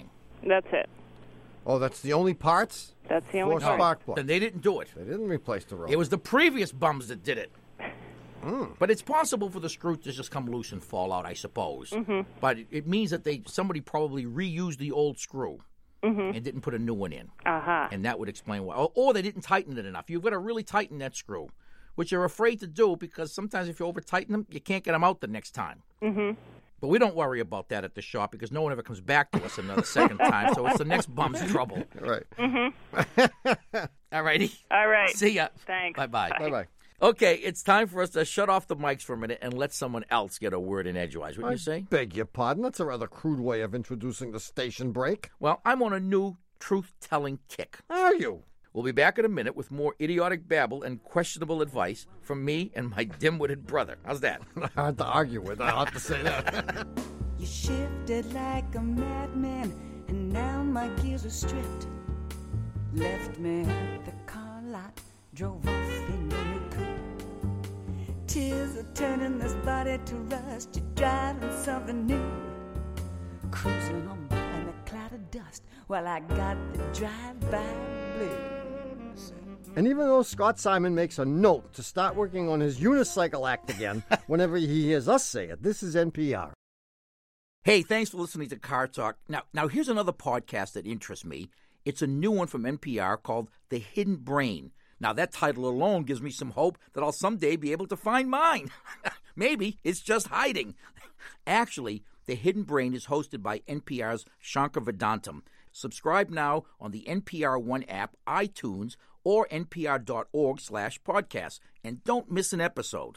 That's it. Oh, that's the only parts? That's the only For part. spark plug. Then they didn't do it. They didn't replace the rotor. It was the previous bums that did it. Mm. But it's possible for the screw to just come loose and fall out, I suppose. Mm-hmm. But it, it means that they somebody probably reused the old screw mm-hmm. and didn't put a new one in. Uh-huh. And that would explain why. Or, or they didn't tighten it enough. You've got to really tighten that screw, which you're afraid to do because sometimes if you over-tighten them, you can't get them out the next time. Mm-hmm. But we don't worry about that at the shop because no one ever comes back to us another second time. So it's the next bum's trouble. Right. Mm-hmm. All righty. All right. See ya. Thanks. Bye-bye. Bye-bye. Okay, it's time for us to shut off the mics for a minute and let someone else get a word in edgewise. Wouldn't I you say? beg your pardon. That's a rather crude way of introducing the station break. Well, I'm on a new truth-telling kick. Are you? We'll be back in a minute with more idiotic babble and questionable advice from me and my dim-witted brother. How's that? Hard to argue with. I'll have to say that. You shifted like a madman, and now my gears are stripped. Left me at the car lot, drove off in your coupe. Tears are turning this body to rust. You're driving something new, cruising on by in a cloud of dust while I got the drive-by blues. And even though Scott Simon makes a note to start working on his unicycle act again whenever he hears us say it, this is N P R. Hey, thanks for listening to Car Talk. Now, now here's another podcast that interests me. It's a new one from N P R called The Hidden Brain. Now, that title alone gives me some hope that I'll someday be able to find mine. Maybe it's just hiding. Actually, The Hidden Brain is hosted by N P R's Shankar Vedantam. Subscribe now on the N P R One app, iTunes, or npr.org slash podcast. And don't miss an episode.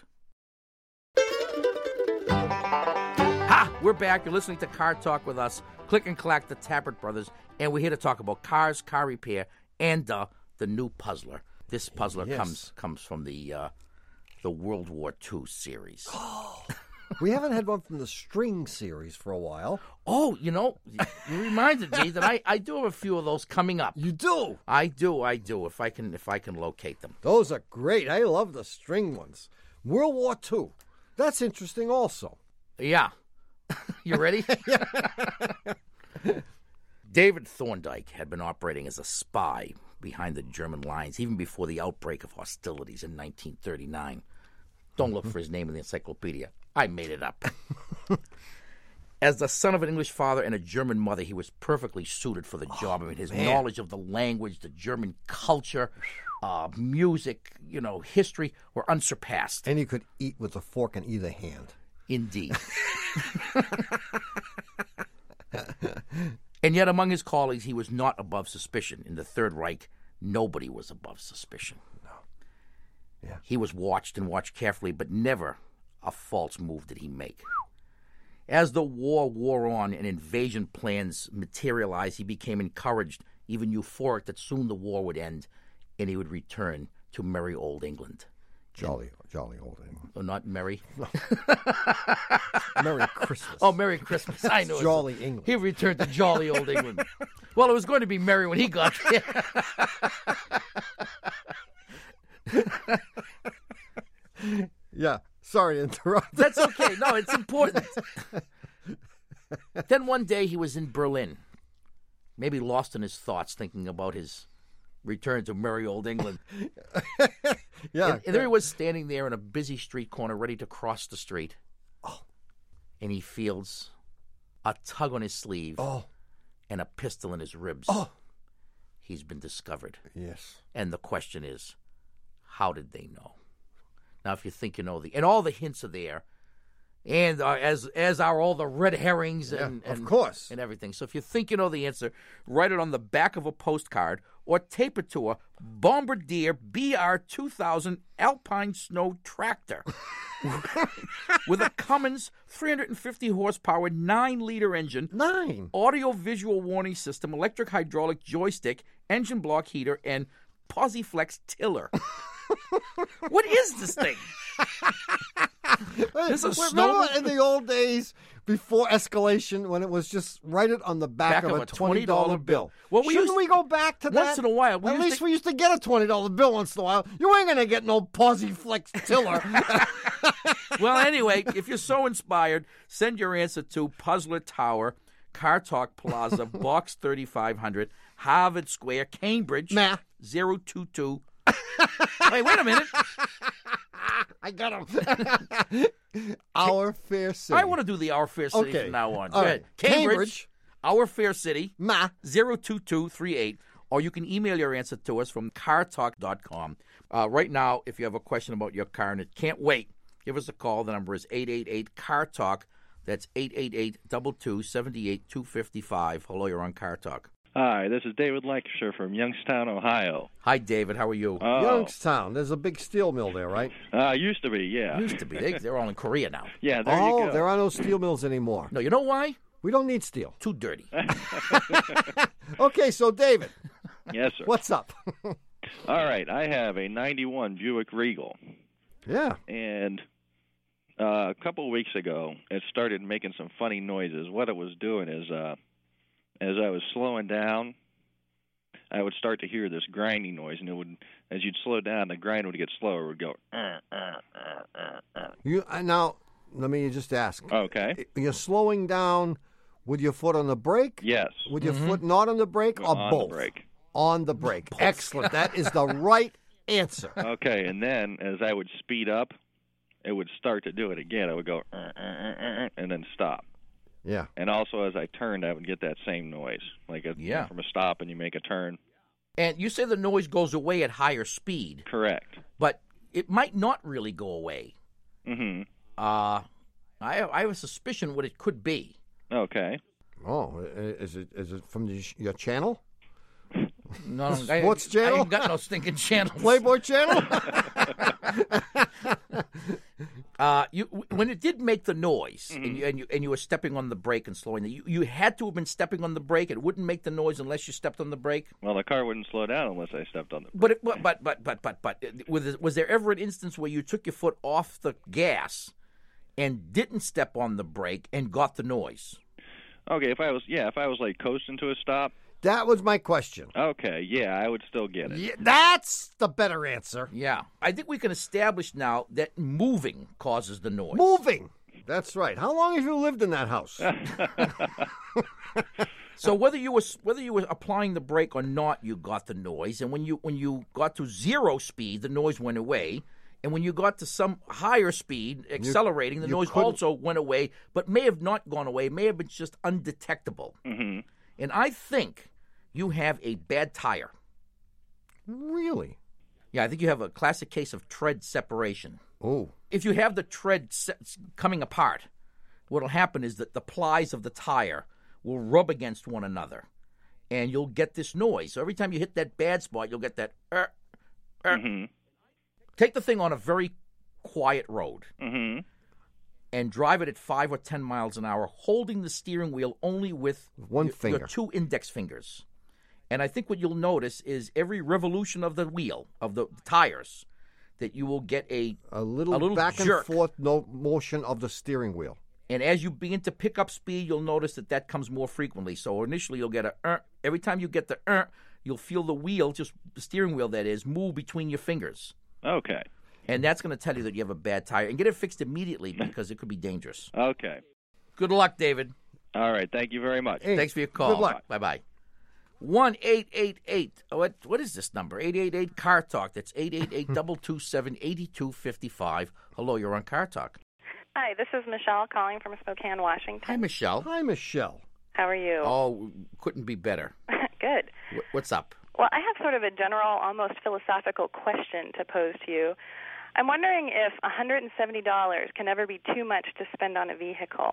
Ha! We're back. You're listening to Car Talk with us, Click and Clack, the Tappert Brothers, and we're here to talk about cars, car repair, and uh, the new puzzler. This puzzler Yes. comes comes from the uh, the World War Two series. We haven't had one from the String series for a while. Oh, you know, you reminded me that I, I do have a few of those coming up. You do? I do, I do. If I can, if I can locate them. Those are great. I love the String ones. World War Two. That's interesting also. Yeah. You ready? David Thorndike had been operating as a spy behind the German lines even before the outbreak of hostilities in nineteen thirty-nine. Don't look for his name in the encyclopedia. I made it up. As the son of an English father and a German mother, he was perfectly suited for the job. I mean, his man. knowledge of the language, the German culture, uh, music, you know, history were unsurpassed. And he could eat with a fork in either hand. Indeed. And yet among his colleagues, he was not above suspicion. In the Third Reich, nobody was above suspicion. No. Yeah. He was watched and watched carefully, but never a false move did he make. As the war wore on and invasion plans materialized, he became encouraged, even euphoric, that soon the war would end and he would return to merry old England. Jolly, jolly old England. Oh, not merry? Merry Christmas. Oh, Merry Christmas. I know. Jolly England. He returned to jolly old England. Well, it was going to be merry when he got there. Yeah. Sorry to interrupt. That's okay. No, it's important. Then one day he was in Berlin, maybe lost in his thoughts, thinking about his return to merry old England. Yeah. And, and there he was standing there in a busy street corner, ready to cross the street. Oh. And he feels a tug on his sleeve Oh. and a pistol in his ribs. Oh. He's been discovered. Yes. And the question is, how did they know? Now, if you think you know the, and all the hints are there, and uh, as as are all the red herrings and, Yeah, of and course. and everything. So if you think you know the answer, write it on the back of a postcard or tape it to a Bombardier B R two thousand Alpine Snow tractor with a Cummins three hundred fifty horsepower nine liter engine, Nine. audio-visual warning system, electric hydraulic joystick, engine block heater, and Posiflex tiller. What is this thing? This is a Remember snow- in the old days before escalation when it was just write it on the back, Back of, of a a twenty dollar bill? Well, we Shouldn't used- we go back to that? once in a while, we At used least to- we used to get a twenty dollar bill once in a while. You ain't going to get no Posiflex tiller. Well, anyway, if you're so inspired, send your answer to Puzzler Tower, Car Talk Plaza, Box thirty-five hundred, Harvard Square, Cambridge, Ma. zero two two. Wait, wait a minute. I got him. Our Fair City. I want to do the Our Fair City Okay. from now on. All Go right. ahead. Cambridge, Cambridge. Our Fair City, Ma. zero two two three eight, or you can email your answer to us from car talk dot com. Uh, right now, if you have a question about your car and it can't wait, give us a call. The number is eight eight eight, C A R Talk. That's eight eight eight, two two, seven eight, two five five. Hello, you're on Car Talk. Hi, this is David Lancashire from Youngstown, Ohio. Hi, David. How are you? Oh, Youngstown. There's a big steel mill there, right? uh, used to be, yeah. Used to be. They, they're all in Korea now. Yeah, there oh, you go. there are no steel mills anymore. No, you know why? We don't need steel. Too dirty. Okay, so David, Yes, sir. what's up? All right, I have a ninety-one Buick Regal, Yeah. and uh, a couple of weeks ago, it started making some funny noises. What it was doing is, uh, as I was slowing down, I would start to hear this grinding noise, and it would, as you'd slow down, the grind would get slower. It would go. Uh, uh, uh, uh, uh. You uh, now. Let me just ask. Okay. You're slowing down with your foot on the brake? Yes. With your foot not on the brake, or On both? the brake. On the brake. Excellent. That is the right answer. Okay, and then as I would speed up, it would start to do it again. I would go, uh, uh, uh, uh, and then stop. Yeah. And also, as I turned, I would get that same noise, like a, Yeah. from a stop and you make a turn. And you say the noise goes away at higher speed, Correct. but it might not really go away. Mm-hmm. Uh, I, I have a suspicion what it could be. Okay. Oh, i- is it is it from the, your channel? No, I, Sports I channel? ain't got no stinking channels. Playboy channel? Uh, you when it did make the noise, Mm-hmm. and, you, and you and you were stepping on the brake and slowing, you you had to have been stepping on the brake. It wouldn't make the noise unless you stepped on the brake. Well, the car wouldn't slow down unless I stepped on the But it, but but but but but but was was there ever an instance where you took your foot off the gas and didn't step on the brake and got the noise? Okay, if I was, yeah, if I was like coasting to a stop, That was my question. okay, yeah, I would still get it. Yeah, that's the better answer. Yeah, I think we can establish now that moving causes the noise. Moving. That's right. How long have you lived in that house? So whether you were whether you were applying the brake or not, you got the noise. And when you when you got to zero speed, the noise went away. And when you got to some higher speed, accelerating, the you noise couldn't- also went away, but may have not gone away. May have been just undetectable. Mm-hmm. And I think you have a bad tire. Really? Yeah, I think you have a classic case of tread separation. Oh. If you have the tread se- coming apart, what will happen is that the plies of the tire will rub against one another, and you'll get this noise. So every time you hit that bad spot, you'll get that. Er, er. Mm-hmm. Take the thing on a very quiet road Mm-hmm. and drive it at five or ten miles an hour, holding the steering wheel only with One your, finger. your two index fingers. And I think what you'll notice is every revolution of the wheel, of the tires, that you will get a A little, A little back jerk. and forth no motion of the steering wheel. And as you begin to pick up speed, you'll notice that that comes more frequently. So initially, you'll get a er. Every time you get the er, you'll feel the wheel, just the steering wheel that is, move between your fingers. Okay. And that's going to tell you that you have a bad tire. And get it fixed immediately because it could be dangerous. Okay. Good luck, David. All right. Thank you very much. Hey, Thanks for your call. good luck. Bye-bye. one eight eight eight What, what is this number? eight eight eight, C A R Talk. That's eight eight eight, two two seven, eight two five five. Hello, you're on Car Talk. Hi, this is Michelle calling from Spokane, Washington. Hi, Michelle. Hi, Michelle. How are you? Oh, couldn't be better. Good. Wh- What's up? Well, I have sort of a general, almost philosophical question to pose to you. I'm wondering if one hundred seventy dollars can ever be too much to spend on a vehicle.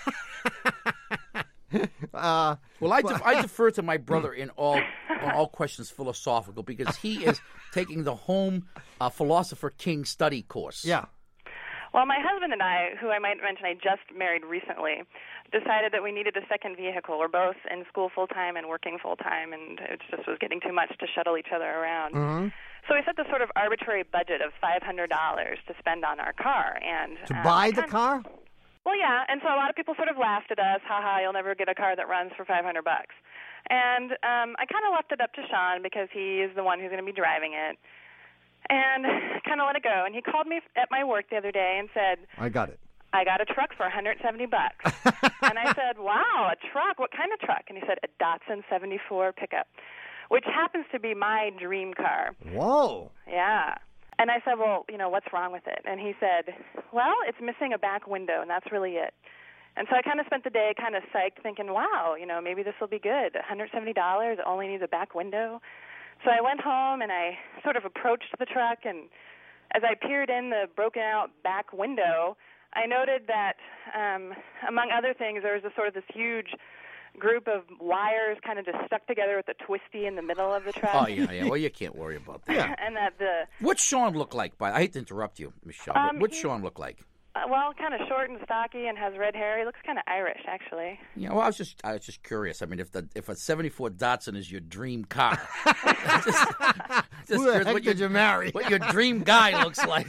Uh, Well, I, def- I defer to my brother in all on all questions philosophical because he is taking the home uh, philosopher king study course. yeah. Well, my husband and I, who I might mention I just married recently, decided that we needed a second vehicle. We're both in school full-time and working full-time, and it just was getting too much to shuttle each other around. Mm-hmm. So we set this sort of arbitrary budget of five hundred dollars to spend on our car. And To um, buy I the kind- car? Well, yeah, and so a lot of people sort of laughed at us. Ha ha, you'll never get a car that runs for five hundred bucks. And um, I kind of left it up to Sean because he is the one who's going to be driving it. And kind of let it go. And he called me at my work the other day and said, I got it. I got a truck for one hundred seventy bucks. And I said, wow, a truck? What kind of truck? And he said, a Datsun seventy-four pickup, which happens to be my dream car. Whoa. Yeah. And I said, well, you know, what's wrong with it? And he said, well, it's missing a back window, and that's really it. And so I kind of spent the day kind of psyched thinking, wow, you know, maybe this will be good. one hundred seventy dollars, it only needs a back window. So I went home and I sort of approached the truck, and as I peered in the broken-out back window, I noted that, um, among other things, there was a sort of this huge group of wires kind of just stuck together with a twisty in the middle of the truck. Oh, yeah, yeah. Well, you can't worry about that. Yeah. And that the... What's Sean look like? By I hate to interrupt you, Michelle. Um, but what's he- Sean look like? Uh, well, kind of short and stocky and has red hair. He looks kind of Irish, actually. Yeah, well, I was just, I was just curious. I mean, if the if a seventy-four Datsun is your dream car, just, just Who the curious heck what did your, you marry? what your dream guy looks like.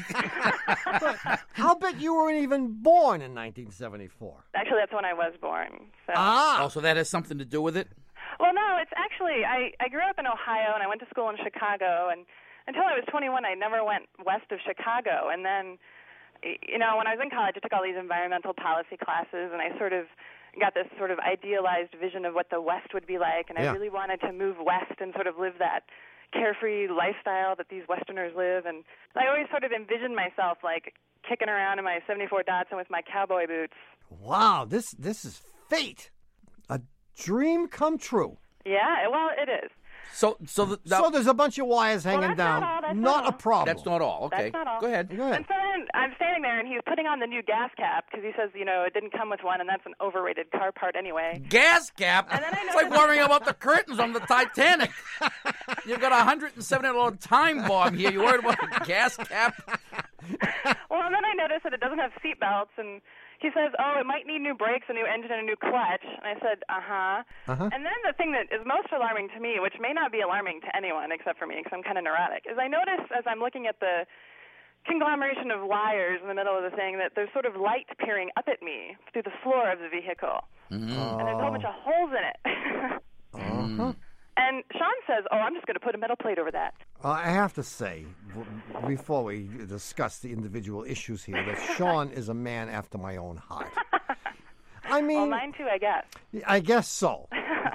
I'll bet you weren't even born in nineteen seventy-four. Actually, that's when I was born. So. Ah. Oh, so that has something to do with it? Well, no, it's actually, I, I grew up in Ohio, and I went to school in Chicago, and until I was twenty-one, I never went west of Chicago. And then, you know, when I was in college, I took all these environmental policy classes, and I sort of got this sort of idealized vision of what the West would be like, and Yeah. I really wanted to move west and sort of live that carefree lifestyle that these Westerners live. And I always sort of envisioned myself, like, kicking around in my seventy-four Datsun with my cowboy boots. Wow, this this is fate. A dream come true. Yeah, well, it is. So, so the, the, So there's a bunch of wires hanging that's down. not all, that's not not a all. problem. that's not all. Okay, That's not all. go ahead. Go ahead. And so then I'm standing there, and he's putting on the new gas cap because he says, you know, it didn't come with one, and that's an overrated car part anyway. Gas cap. And then I It's like noticed- worrying about the curtains on the Titanic. You've got a hundred and seventy dollar time bomb here. You worried about the gas cap? Well, and then I noticed that it doesn't have seat belts, and he says, oh, it might need new brakes, a new engine, and a new clutch. And I said, uh-huh. Uh-huh. And then the thing that is most alarming to me, which may not be alarming to anyone except for me because I'm kind of neurotic, is I notice as I'm looking at the conglomeration of wires in the middle of the thing that there's sort of light peering up at me through the floor of the vehicle. Mm-hmm. And there's a whole bunch of holes in it. Uh-huh. And Sean says, oh, I'm just going to put a metal plate over that. Uh, I have to say, w- before we discuss the individual issues here, that Sean is a man after my own heart. I mean, Well, mine too, I guess. I guess so.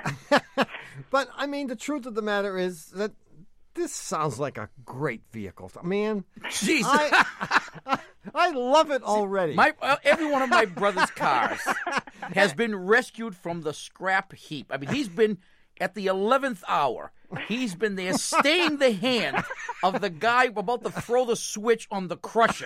But, I mean, the truth of the matter is that this sounds like a great vehicle. Man, Jesus. I, I love it already. My uh, every one of my brother's cars has been rescued from the scrap heap. I mean, he's been at the eleventh hour. He's been there staying the hand of the guy about to throw the switch on the crusher.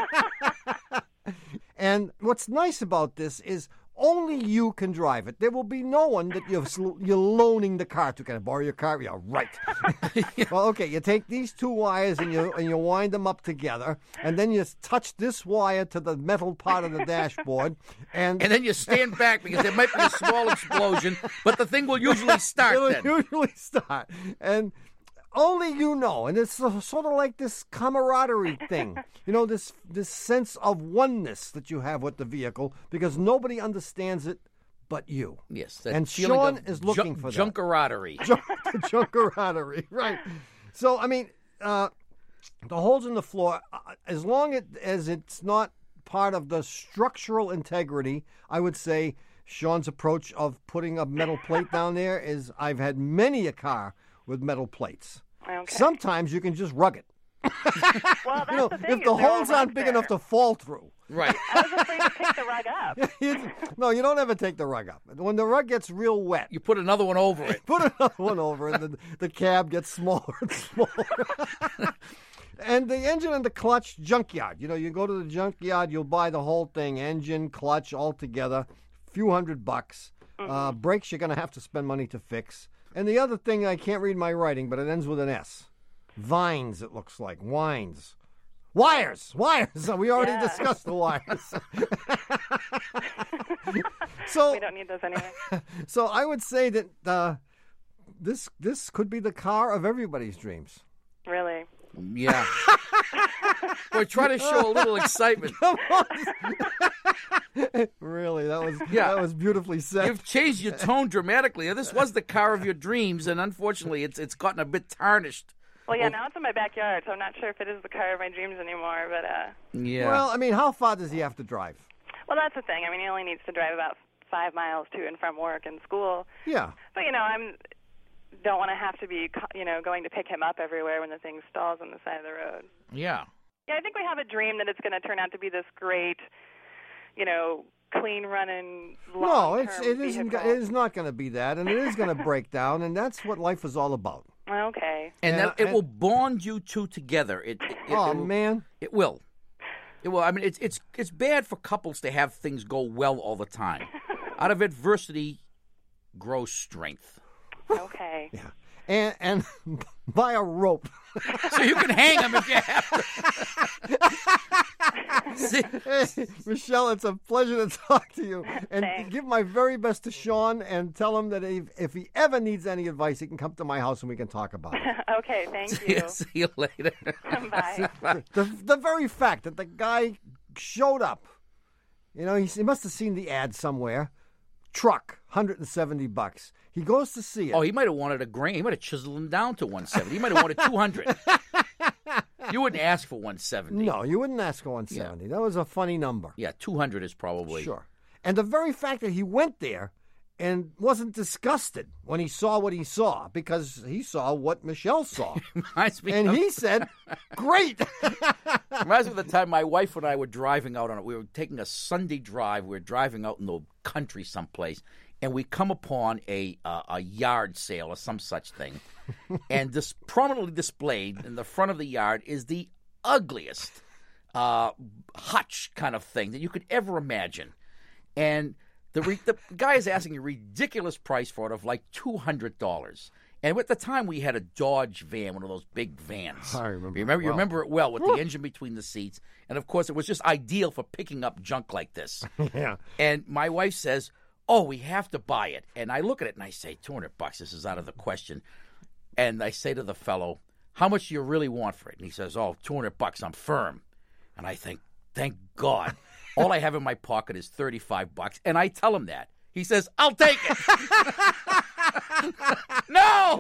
And what's nice about this is only you can drive it. There will be no one that you're, sl- you're loaning the car to. Can I borrow your car? Yeah, right. Well, okay, you take these two wires and you and you wind them up together, and then you touch this wire to the metal part of the dashboard, and, And then you stand back because there might be a small explosion, but the thing will usually start it'll then. usually start. And only you know, and it's so- sort of like this camaraderie thing, you know, this this sense of oneness that you have with the vehicle because nobody understands it but you. Yes, that And feeling Sean of is looking junk- for that. junkeradery. Junk, junkeraddery, right? So I mean, uh, the holes in the floor, uh, as long it, as it's not part of the structural integrity, I would say Sean's approach of putting a metal plate down there is. I've had many a car with metal plates. Okay. Sometimes you can just rug it. Well, that's You know, the thing. if is the there are holes aren't rugs big there. enough to fall through. Right. I was afraid to pick the rug up. You- no, you don't ever take the rug up. When the rug gets real wet, You put another one over it. put another one over, and the, the cab gets smaller and smaller. And the engine and the clutch, junkyard. You know, you go to the junkyard, you'll buy the whole thing, engine, clutch, all together, few hundred bucks. Uh, brakes, you're going to have to spend money to fix. And the other thing, I can't read my writing, but it ends with an S. Vines, it looks like. Wines. Wires! Wires! We already Yeah. discussed the wires. so, We don't need those anyway. so I would say that uh, this this could be the car of everybody's dreams. Really. Yeah. Boy, try to show a little excitement. Really, that was Yeah. that was beautifully said. You've changed your tone dramatically. This was the car of your dreams, and unfortunately, it's it's gotten a bit tarnished. Well, yeah, now it's in my backyard, so I'm not sure if it is the car of my dreams anymore. But uh, Yeah. Well, I mean, how far does he have to drive? Well, that's the thing. I mean, he only needs to drive about five miles to and from work and school. Yeah. But, you know, I'm don't want to have to be, you know, going to pick him up everywhere when the thing stalls on the side of the road. Yeah. Yeah, I think we have a dream that it's going to turn out to be this great, you know, clean running, No, it's long-term it isn't. vehicle. It is not going to be that, and it is going to break down, and that's what life is all about. Okay. And, And- that, it and- will bond you two together. It, it, Oh, it will, man. It will. It will. I mean, it's it's it's bad for couples to have things go well all the time. Out of adversity grows strength. Okay. Yeah. And and buy a rope. So you can hang them if you have to. See, Hey, Michelle, it's a pleasure to talk to you. And Thanks. give my very best to Sean and tell him that if, if he ever needs any advice, he can come to my house and we can talk about it. Okay, thank see, you. see you later. Bye. the, the very fact that the guy showed up, you know, he, he must have seen the ad somewhere. Truck, one hundred seventy bucks. He goes to see it. Oh, he might have wanted a grain. He might have chiseled him down to one seventy. He might have wanted two hundred. You wouldn't ask for one seventy. No, you wouldn't ask for one seventy. That was a funny number. Yeah, two hundred is probably. Sure. And the very fact that he went there and wasn't disgusted when he saw what he saw, because he saw what Michelle saw. Reminds me And of, he said, great. reminds me of the time my wife and I were driving out on it. We were taking a Sunday drive. We were driving out in the country someplace, and we come upon a uh, a yard sale or some such thing. And this prominently displayed in the front of the yard is the ugliest uh, hutch kind of thing that you could ever imagine. And the re- the guy is asking a ridiculous price for it of like two hundred dollars. And at the time, we had a Dodge van, one of those big vans. I remember You remember, it you well. remember it well, with the engine between the seats. And, of course, it was just ideal for picking up junk like this. Yeah. And my wife says, oh, we have to buy it. And I look at it and I say, two hundred bucks, this is out of the question. And I say to the fellow, how much do you really want for it? And he says, oh, two hundred bucks, I'm firm. And I think, thank God. All I have in my pocket is thirty-five bucks. And I tell him that. He says, I'll take it. No!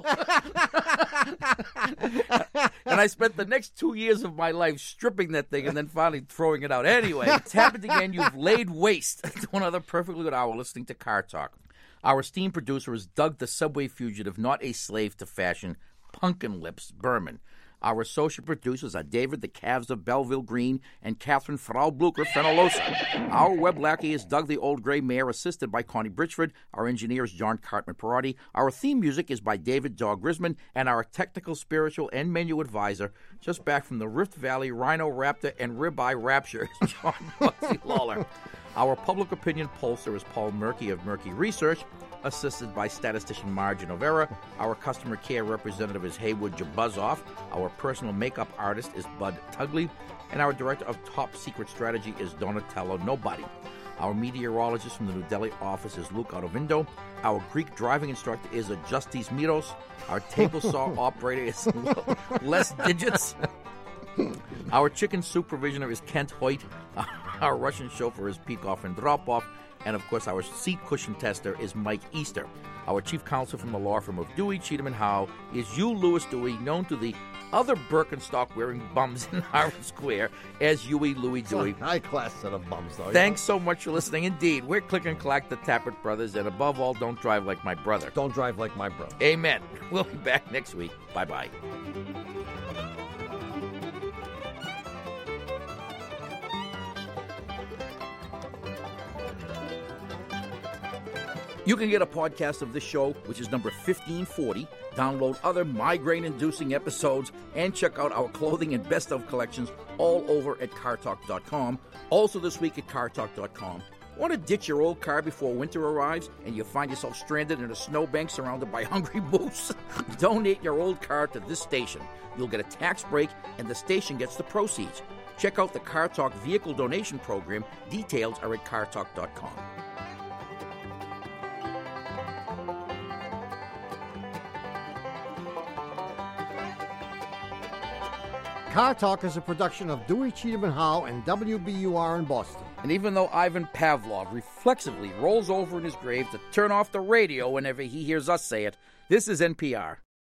And I spent the next two years of my life stripping that thing and then finally throwing it out. Anyway, it's happened again. You've laid waste to another perfectly good hour listening to Car Talk. Our esteemed producer is Doug the Subway Fugitive, not a slave to fashion, Pumpkin Lips Berman. Our associate producers are David the Calves of Belleville Green and Catherine Frau Blucher Fenolosa. Our web lackey is Doug the Old Gray Mare, assisted by Connie Bridgeford. Our engineer is John Cartman Perotti. Our theme music is by David Dog Grisman. And our technical, spiritual, and menu advisor, just back from the Rift Valley Rhino Raptor and Ribeye Rapture, is John Bugsy Lawler. Our public opinion pollster is Paul Murky of Murky Research, assisted by statistician Marge Novera. Our customer care representative is Haywood Jabuzzoff. Our personal makeup artist is Bud Tugley. And our director of top secret strategy is Donatello Nobody. Our meteorologist from the New Delhi office is Luke Autovindo. Our Greek driving instructor is Adjustis Miros. Our table saw operator is Les Digits. Our chicken supervisioner is Kent Hoyt. Our Russian chauffeur is Peekoff and Dropoff. And, of course, our seat cushion tester is Mike Easter. Our chief counsel from the law firm of Dewey, Cheatham and Howe is Hugh Lewis Dewey, known to the other Birkenstock-wearing bums in Harvard Square as Huey Louie Dewey. High class set of bums, though. Thanks so much for listening. Indeed, we're Click and Clack, the Tappert Brothers, and above all, don't drive like my brother. Don't drive like my brother. Amen. We'll be back next week. Bye-bye. You can get a podcast of this show, which is number fifteen forty, download other migraine-inducing episodes, and check out our clothing and best-of collections all over at car talk dot com. Also this week at car talk dot com. Want to ditch your old car before winter arrives and you find yourself stranded in a snowbank surrounded by hungry moose? Donate your old car to this station. You'll get a tax break, and the station gets the proceeds. Check out the Car Talk Vehicle Donation Program. Details are at car talk dot com. Car Talk is a production of Dewey, Cheatham and Howe and W B U R in Boston. And even though Ivan Pavlov reflexively rolls over in his grave to turn off the radio whenever he hears us say it, this is N P R.